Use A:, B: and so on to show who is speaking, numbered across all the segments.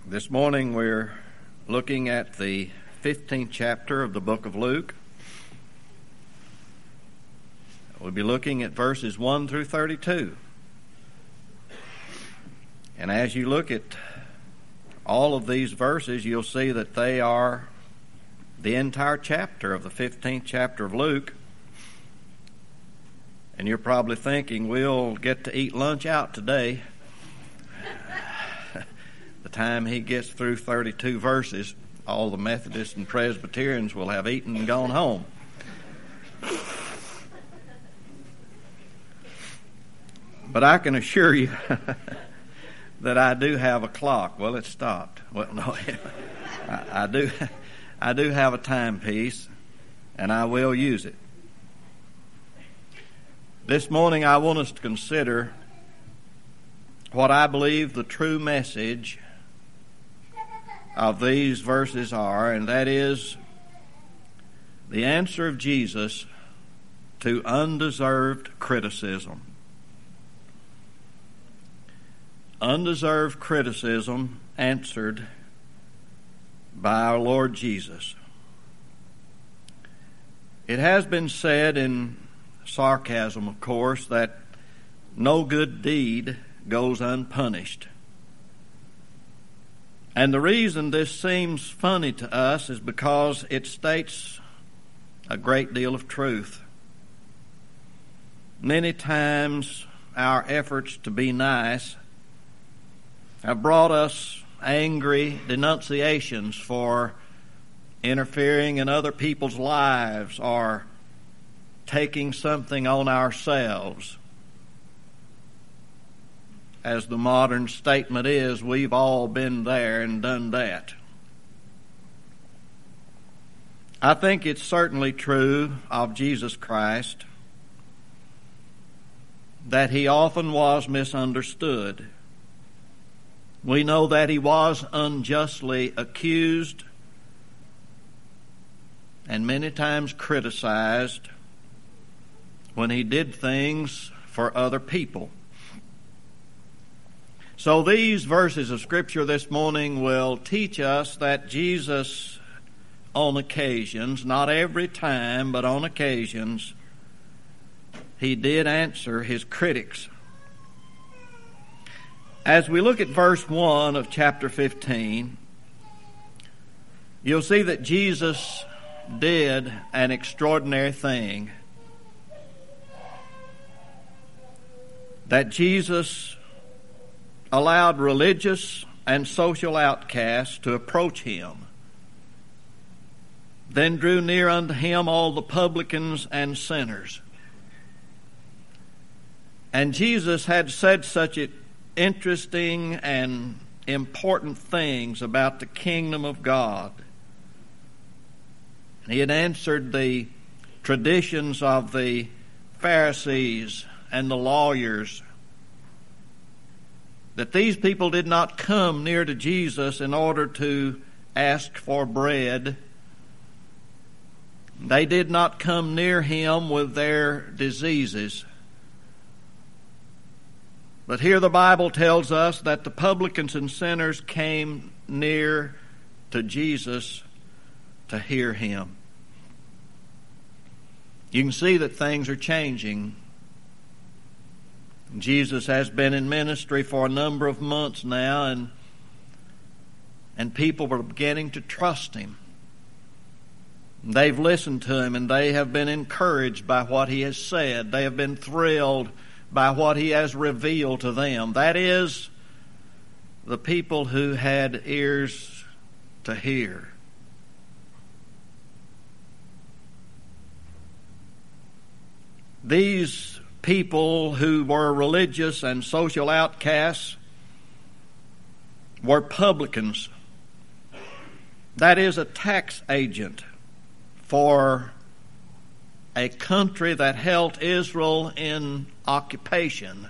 A: This morning we're looking at the 15th chapter of the book of Luke. We'll be looking at verses 1 through 32. And as you look at all of these verses, you'll see that they are the entire chapter of the 15th chapter of Luke. And you're probably thinking, we'll get to eat lunch out today. The time he gets through 32 verses, all the Methodists and Presbyterians will have eaten and gone home. But I can assure you that I do have a clock. Well, it stopped. Well, no, I do have a timepiece, and I will use it. This morning I want us to consider what I believe the true message of these verses are, and that is the answer of Jesus to undeserved criticism. Undeserved criticism answered by our Lord Jesus. It has been said in sarcasm, of course, that no good deed goes unpunished. And the reason this seems funny to us is because it states a great deal of truth. Many times our efforts to be nice have brought us angry denunciations for interfering in other people's lives or taking something on ourselves. As the modern statement is, we've all been there and done that. I think it's certainly true of Jesus Christ that he often was misunderstood. We know that he was unjustly accused and many times criticized when he did things for other people. So these verses of Scripture this morning will teach us that Jesus, on occasions, not every time, but on occasions, he did answer his critics. As we look at verse 1 of chapter 15, you'll see that Jesus did an extraordinary thing. That Jesus allowed religious and social outcasts to approach him. Then drew near unto him all the publicans and sinners. And Jesus had said such interesting and important things about the kingdom of God. He had answered the traditions of the Pharisees and the lawyers, that these people did not come near to Jesus in order to ask for bread. They did not come near him with their diseases. But here the Bible tells us that the publicans and sinners came near to Jesus to hear him. You can see that things are changing. Jesus has been in ministry for a number of months now, and people are beginning to trust him. They've listened to him, and they have been encouraged by what he has said. They have been thrilled by what he has revealed to them. That is, the people who had ears to hear. These people who were religious and social outcasts were publicans. That is, a tax agent for a country that held Israel in occupation.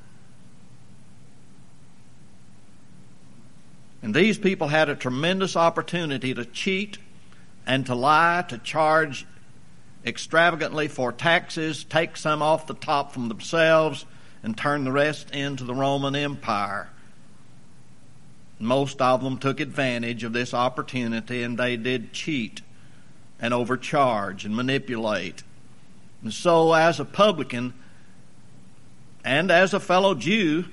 A: And these people had a tremendous opportunity to cheat and to lie, to charge extravagantly for taxes, take some off the top from themselves, and turn the rest into the Roman Empire. most of them took advantage of this opportunity, and they did cheat and overcharge and manipulate. And so as a publican and as a fellow Jew,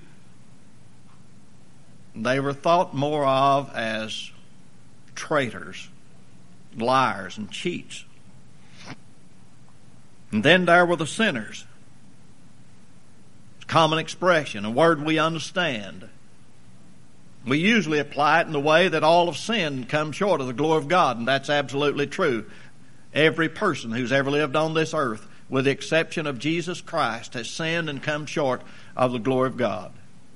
A: they were thought more of as traitors, liars, and cheats. And then there were the sinners. It's a common expression, a word we understand. We usually apply it in the way that all have sinned and come short of the glory of God, and that's absolutely true. Every person who's ever lived on this earth, with the exception of Jesus Christ, has sinned and come short of the glory of God.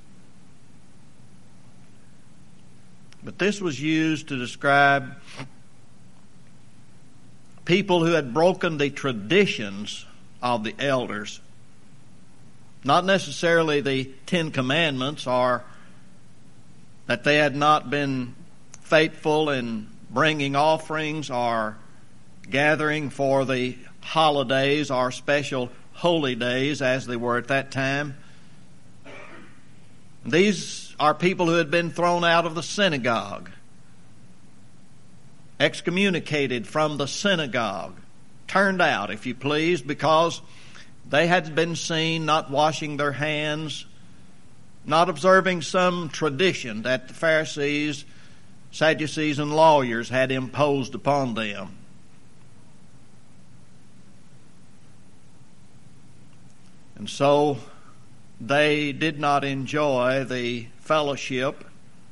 A: But this was used to describe people who had broken the traditions of the elders. Not necessarily the 10 Commandments, or that they had not been faithful in bringing offerings or gathering for the holidays or special holy days as they were at that time. These are people who had been thrown out of the synagogue, excommunicated from the synagogue, turned out, if you please, because they had been seen not washing their hands, not observing some tradition that the Pharisees, Sadducees, and lawyers had imposed upon them. And so they did not enjoy the fellowship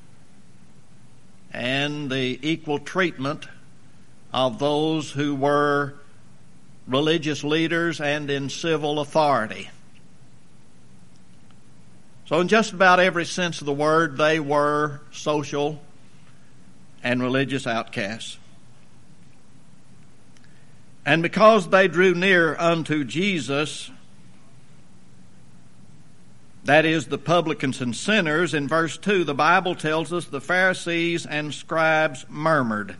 A: and the equal treatment of those who were religious leaders and in civil authority. So in just about every sense of the word, they were social and religious outcasts. And because they drew near unto Jesus, that is, the publicans and sinners, in verse 2, the Bible tells us the Pharisees and scribes murmured.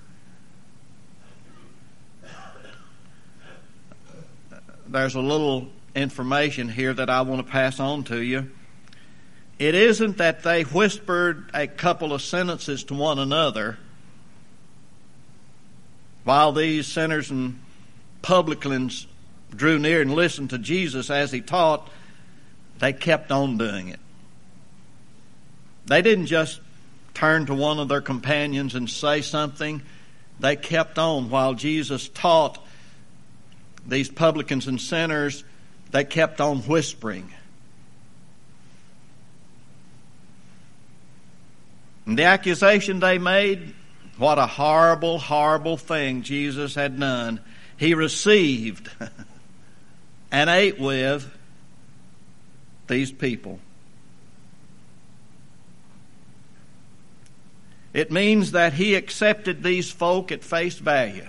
A: There's a little information here that I want to pass on to you. It isn't that they whispered a couple of sentences to one another while these sinners and publicans drew near and listened to Jesus as he taught. They kept on doing it. They didn't just turn to one of their companions and say something. They kept on while Jesus taught these publicans and sinners. They kept on whispering. And the accusation they made, what a horrible, horrible thing Jesus had done. He received and ate with these people. It means that he accepted these folk at face value.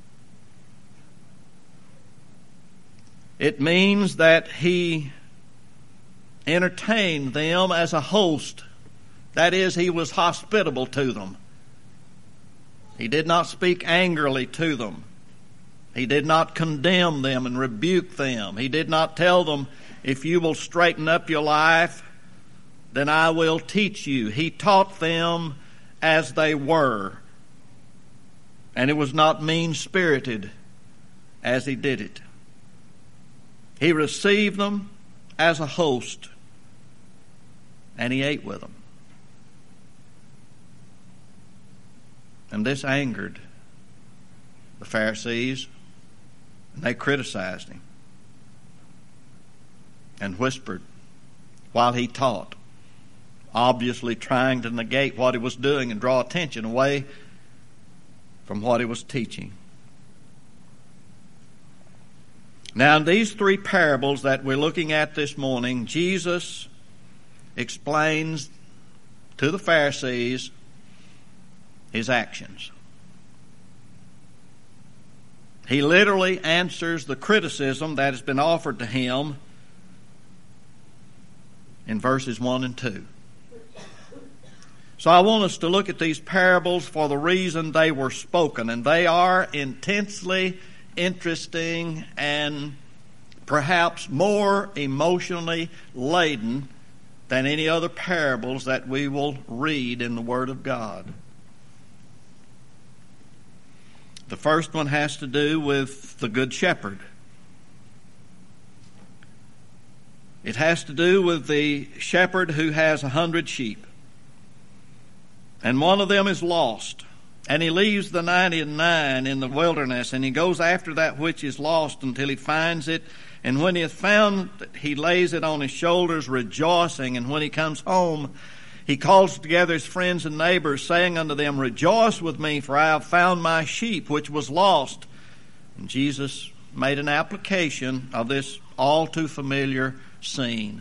A: It means that he entertained them as a host. That is, he was hospitable to them. He did not speak angrily to them. He did not condemn them and rebuke them. He did not tell them, if you will straighten up your life, then I will teach you. He taught them as they were. And it was not mean-spirited as he did it. He received them as a host, and he ate with them. And this angered the Pharisees, and they criticized him and whispered while he taught, obviously trying to negate what he was doing and draw attention away from what he was teaching. Now, in these three parables that we're looking at this morning, Jesus explains to the Pharisees his actions. He literally answers the criticism that has been offered to him in verses 1 and 2. So I want us to look at these parables for the reason they were spoken, and they are intensely interesting and perhaps more emotionally laden than any other parables that we will read in the Word of God. The first one has to do with the Good Shepherd. It has to do with the shepherd who has 100 sheep. And one of them is lost. And he leaves the 99 in the wilderness, and he goes after that which is lost until he finds it. And when he hath found it, he lays it on his shoulders, rejoicing. And when he comes home, he calls together his friends and neighbors, saying unto them, Rejoice with me, for I have found my sheep which was lost. And Jesus made an application of this all too familiar scene.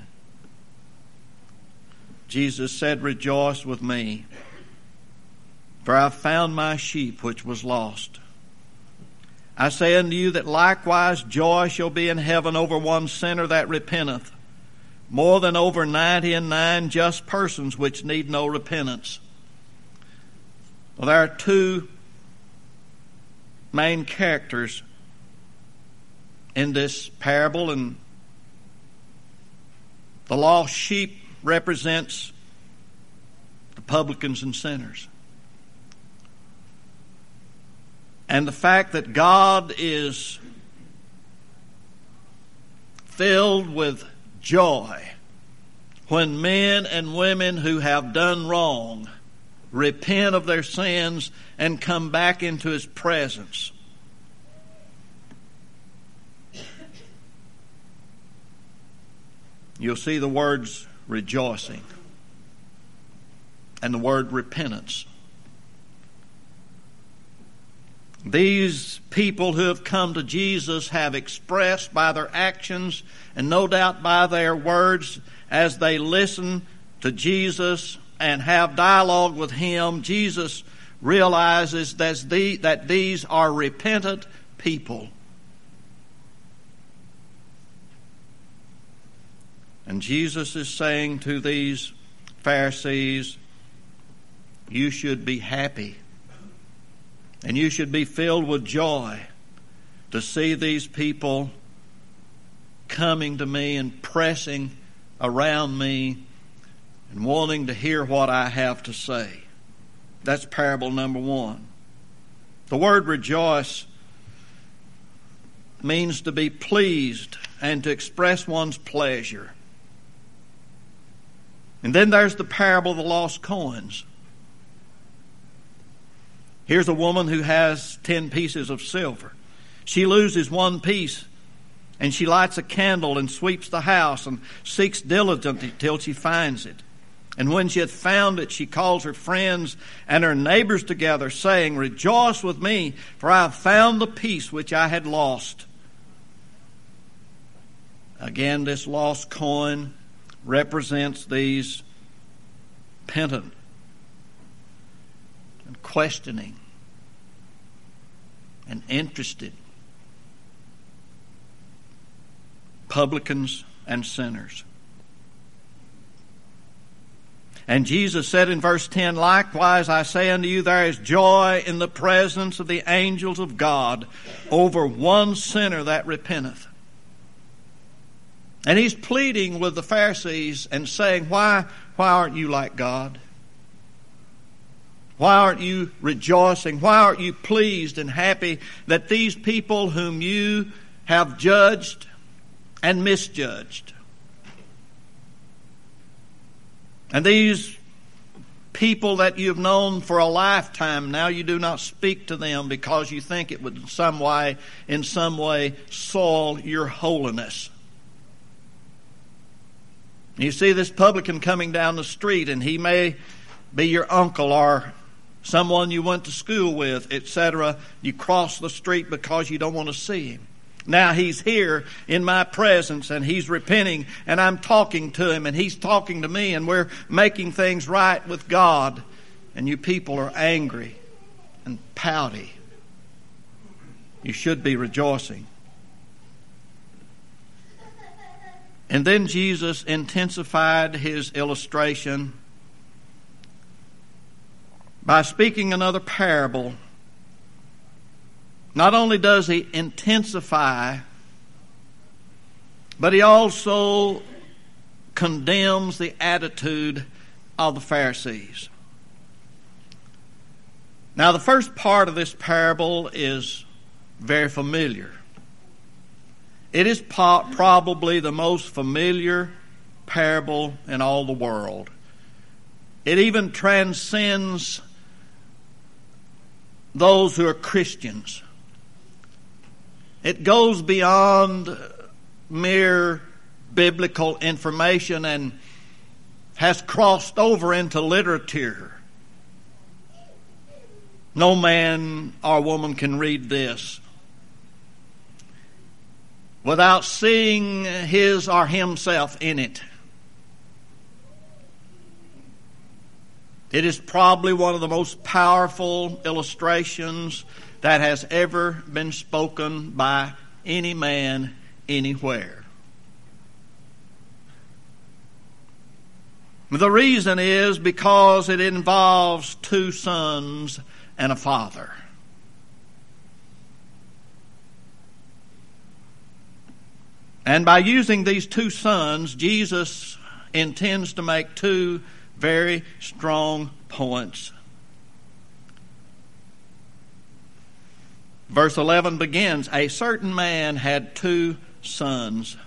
A: Jesus said, Rejoice with me, for I have found my sheep which was lost. I say unto you that likewise joy shall be in heaven over one sinner that repenteth, more than over 99 just persons which need no repentance. Well, there are two main characters in this parable, and the lost sheep represents the publicans and sinners. And the fact that God is filled with joy when men and women who have done wrong repent of their sins and come back into His presence. You'll see the words rejoicing and the word repentance. These people who have come to Jesus have expressed by their actions and no doubt by their words as they listen to Jesus and have dialogue with Him. Jesus realizes that these are repentant people. And Jesus is saying to these Pharisees, you should be happy. And you should be filled with joy to see these people coming to me and pressing around me and wanting to hear what I have to say. That's parable number one. The word rejoice means to be pleased and to express one's pleasure. And then there's the parable of the lost coins. Here's a woman who has 10 pieces of silver. She loses one piece, and she lights a candle and sweeps the house and seeks diligently till she finds it. And when she hath found it, she calls her friends and her neighbors together, saying, Rejoice with me, for I have found the piece which I had lost. Again, this lost coin represents these penitent and questioning and interested publicans and sinners. And Jesus said in verse 10, Likewise I say unto you, there is joy in the presence of the angels of God over one sinner that repenteth. And He's pleading with the Pharisees and saying, Why aren't you like God? Why aren't you rejoicing? Why aren't you pleased and happy that these people whom you have judged and misjudged, and these people that you've known for a lifetime, now you do not speak to them because you think it would in some way soil your holiness. You see this publican coming down the street, and he may be your uncle or someone you went to school with, etc. You cross the street because you don't want to see him. Now he's here in my presence, and he's repenting, and I'm talking to him, and he's talking to me, and we're making things right with God. And you people are angry and pouty. You should be rejoicing. And then Jesus intensified His illustration by speaking another parable. Not only does He intensify, but He also condemns the attitude of the Pharisees. Now, the first part of this parable is very familiar. It is probably the most familiar parable in all the world. It even transcends those who are Christians. It goes beyond mere biblical information and has crossed over into literature. No man or woman can read this without seeing his or himself in it. It is probably one of the most powerful illustrations that has ever been spoken by any man anywhere. The reason is because it involves two sons and a father. And by using these two sons, Jesus intends to make two very strong points. Verse 11 begins, "A certain man had two sons."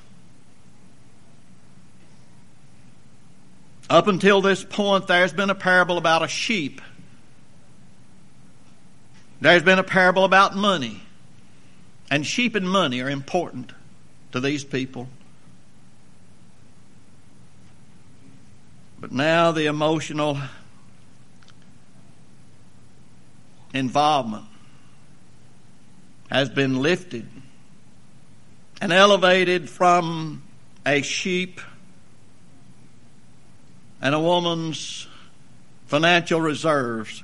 A: Up until this point, there's been a parable about a sheep. There's been a parable about money. And sheep and money are important to these people. But now the emotional involvement has been lifted and elevated from a sheep and a woman's financial reserves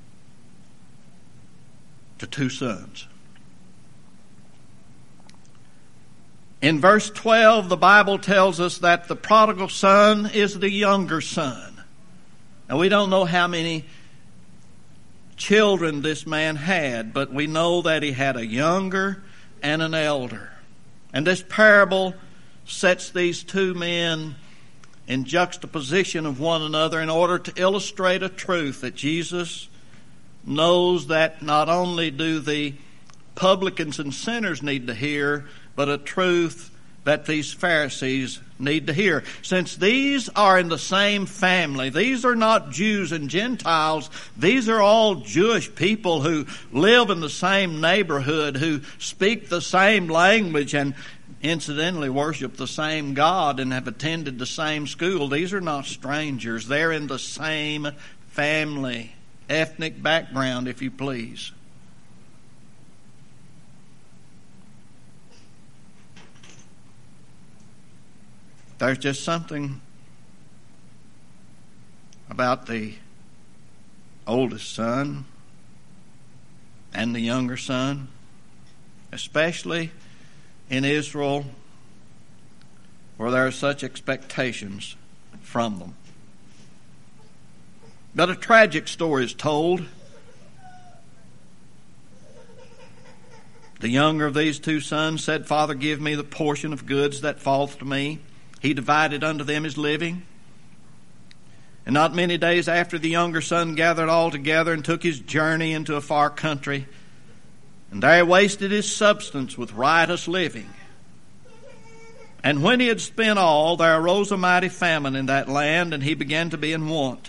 A: to two sons. In verse 12, the Bible tells us that the prodigal son is the younger son. Now, we don't know how many children this man had, but we know that he had a younger and an elder. And this parable sets these two men in juxtaposition of one another in order to illustrate a truth that Jesus knows that not only do the publicans and sinners need to hear, but a truth that these Pharisees need to hear. Since these are in the same family, these are not Jews and Gentiles, these are all Jewish people who live in the same neighborhood, who speak the same language and incidentally worship the same God and have attended the same school. These are not strangers. They're in the same family, ethnic background, if you please. There's just something about the oldest son and the younger son, especially in Israel, where there are such expectations from them. But a tragic story is told. The younger of these two sons said, "Father, give me the portion of goods that falleth to me." He divided unto them his living. And not many days after, the younger son gathered all together and took his journey into a far country. And there he wasted his substance with riotous living. And when he had spent all, there arose a mighty famine in that land, and he began to be in want.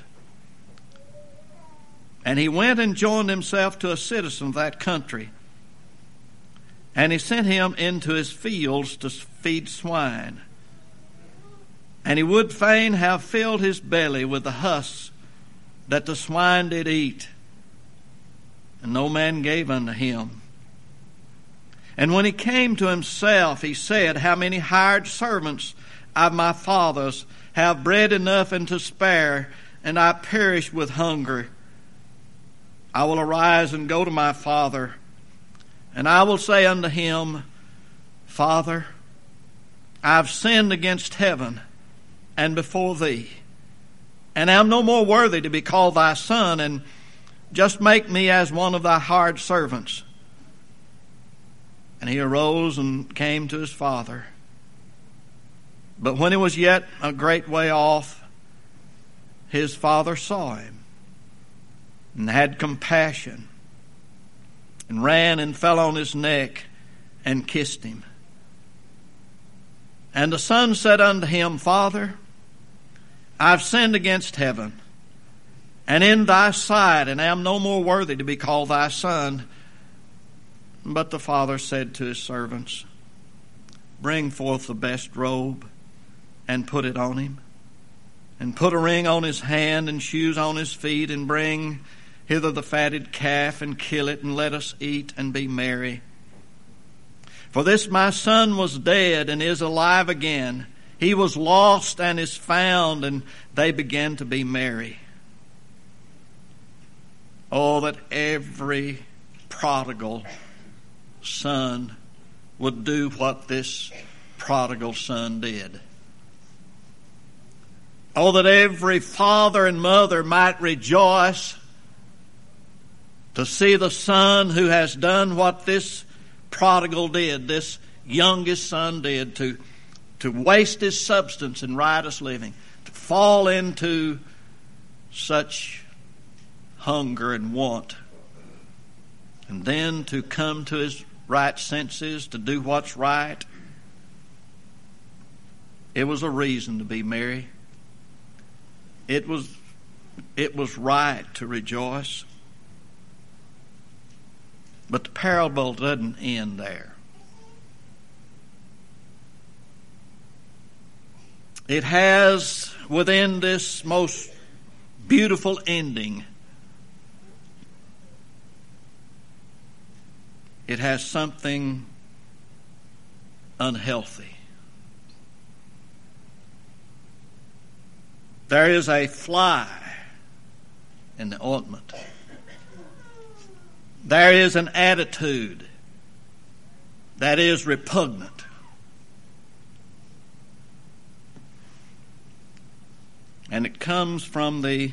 A: And he went and joined himself to a citizen of that country. And he sent him into his fields to feed swine. And he would fain have filled his belly with the husks that the swine did eat. And no man gave unto him. And when he came to himself, he said, "How many hired servants of my father's have bread enough and to spare, and I perish with hunger. I will arise and go to my father, and I will say unto him, Father, I have sinned against heaven and before thee, and am no more worthy to be called thy son, and just make me as one of thy hired servants." And he arose and came to his father. But when he was yet a great way off, his father saw him and had compassion and ran and fell on his neck and kissed him. And the son said unto him, Father, I've sinned against heaven and in thy sight, and am no more worthy to be called thy son. But the father said to his servants, Bring forth the best robe and put it on him, and put a ring on his hand and shoes on his feet, and bring hither the fatted calf, and kill it, and let us eat and be merry. For this my son was dead and is alive again. He was lost and is found. And they began to be merry. Oh, that every prodigal son would do what this prodigal son did. Oh, that every father and mother might rejoice to see the son who has done what this prodigal did, this youngest son did, to waste his substance in riotous living, to fall into such hunger and want, and then to come to his right senses, to do what's right. It was a reason to be merry. It was right to rejoice. But the parable doesn't end there. It has within this most beautiful ending, it has something unhealthy. There is a fly in the ointment. There is an attitude that is repugnant. And it comes from the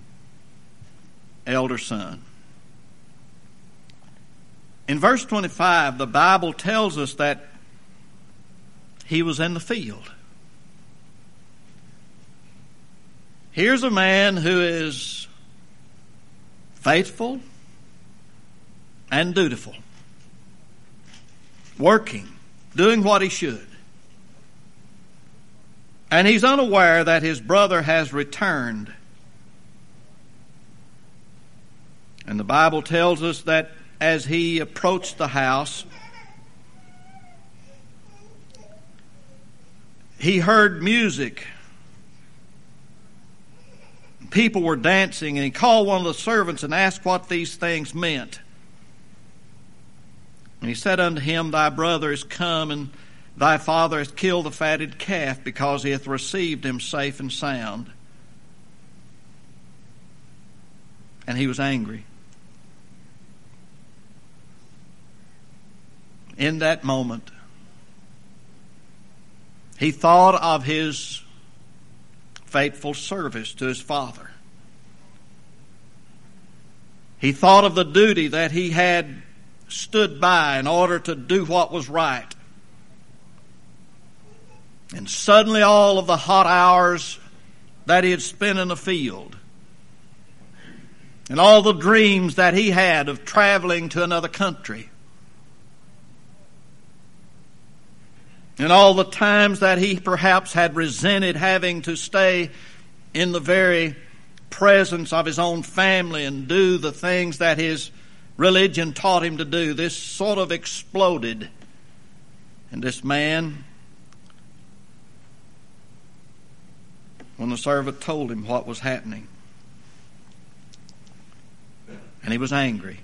A: elder son. In verse 25, the Bible tells us that he was in the field. Here's a man who is faithful and dutiful, working, doing what he should. And he's unaware that his brother has returned. And the Bible tells us that as he approached the house, he heard music. People were dancing, and he called one of the servants and asked what these things meant. And he said unto him, Thy brother is come, and thy father hath killed the fatted calf, because he hath received him safe and sound. And he was angry. In that moment, he thought of his faithful service to his father. He thought of the duty that he had stood by in order to do what was right. And suddenly all of the hot hours that he had spent in the field, and all the dreams that he had of traveling to another country, and all the times that he perhaps had resented having to stay in the very presence of his own family and do the things that his religion taught him to do, this sort of exploded. And this man, when the servant told him what was happening, and he was angry,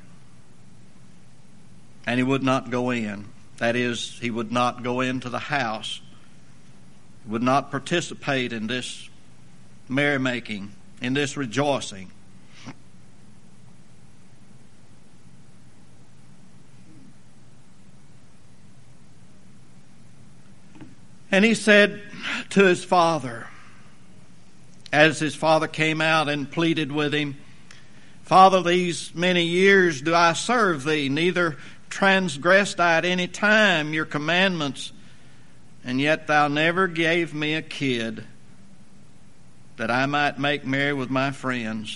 A: and he would not go in. That is, he would not go into the house, would not participate in this merrymaking, in this rejoicing. And he said to his father, as his father came out and pleaded with him, Father, these many years do I serve thee, neither transgressed I at any time your commandments, and yet thou never gave me a kid that I might make merry with my friends.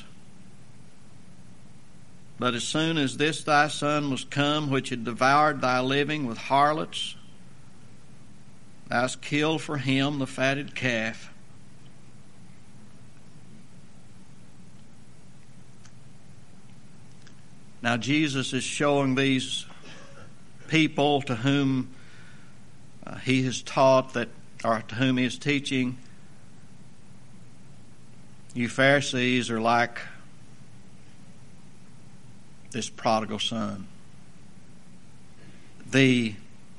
A: But as soon as this thy son was come, which had devoured thy living with harlots, thou hast killed for him the fatted calf. Now Jesus is showing these people to whom he has taught that, or to whom he is teaching, you Pharisees are like this prodigal son. The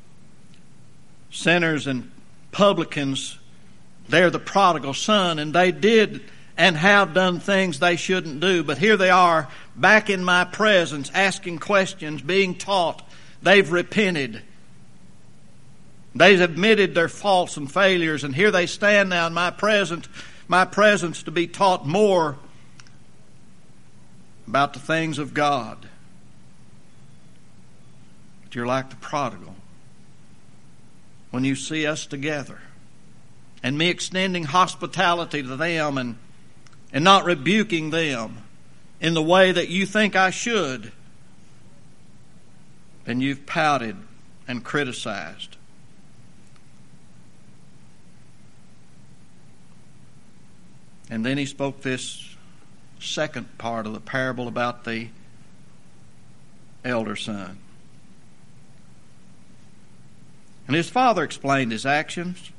A: sinners and publicans, they're the prodigal son, and they did and have done things they shouldn't do. But here they are, back in my presence, asking questions, being taught. They've repented. They've admitted their faults and failures, and here they stand now in my presence to be taught more about the things of God. But you're like the prodigal. When you see us together, and me extending hospitality to them and not rebuking them in the way that you think I should, then you've pouted and criticized. And then he spoke this second part of the parable about the elder son. And his father explained his actions.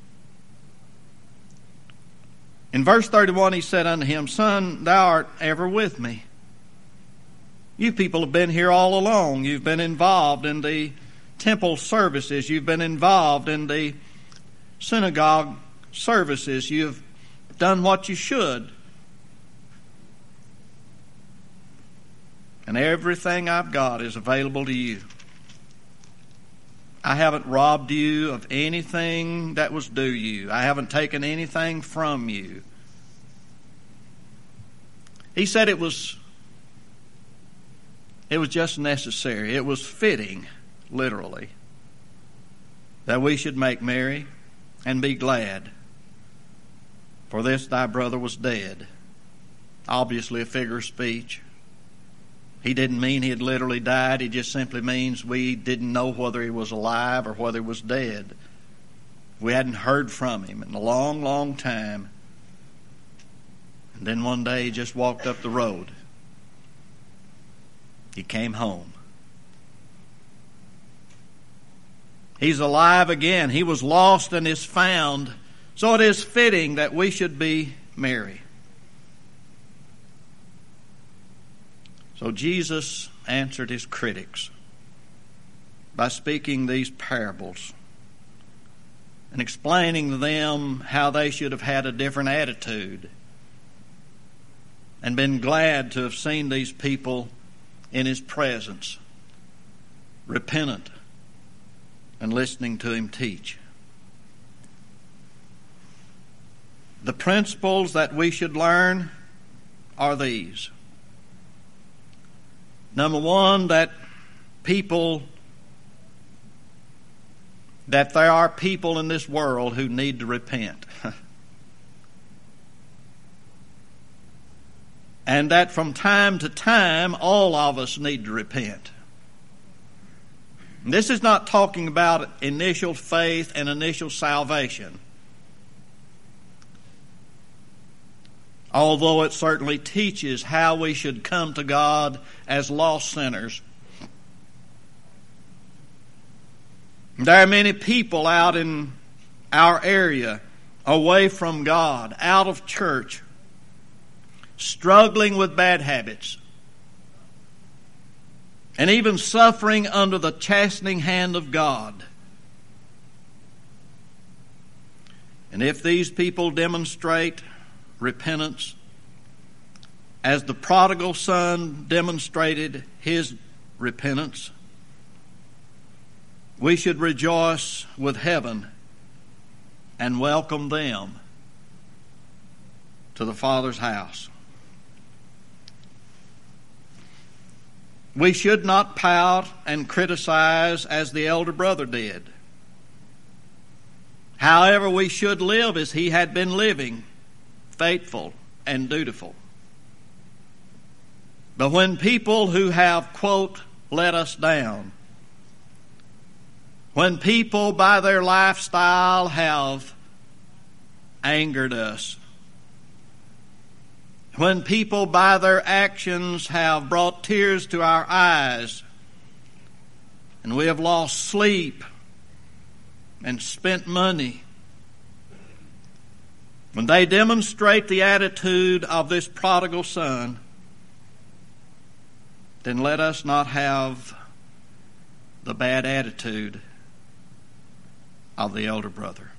A: In verse 31 he said unto him, Son, thou art ever with me. You people have been here all along. You've been involved in the temple services. You've been involved in the synagogue services. You've done what you should. And everything I've got is available to you. I haven't robbed you of anything that was due you. I haven't taken anything from you. He said it was just necessary. It was fitting, literally, that we should make merry and be glad. For this thy brother was dead. Obviously a figure of speech. He didn't mean he had literally died. He just simply means we didn't know whether he was alive or whether he was dead. We hadn't heard from him in a long, long time. And then one day he just walked up the road. He came home. He's alive again. He was lost and is found. So it is fitting that we should be merry. So Jesus answered his critics by speaking these parables and explaining to them how they should have had a different attitude and been glad to have seen these people in his presence, repentant and listening to him teach. The principles that we should learn are these. Number one, that there are people in this world who need to repent. And that from time to time, all of us need to repent. And this is not talking about initial faith and initial salvation. Although it certainly teaches how we should come to God as lost sinners. There are many people out in our area, away from God, out of church, struggling with bad habits, and even suffering under the chastening hand of God. And if these people demonstrate repentance, as the prodigal son demonstrated his repentance, we should rejoice with heaven and welcome them to the Father's house. We should not pout and criticize as the elder brother did. however we should live as he had been living, faithful and dutiful. But when people who have, quote, let us down, when people by their lifestyle have angered us, when people by their actions have brought tears to our eyes, and we have lost sleep and spent money, when they demonstrate the attitude of this prodigal son, then let us not have the bad attitude of the elder brother.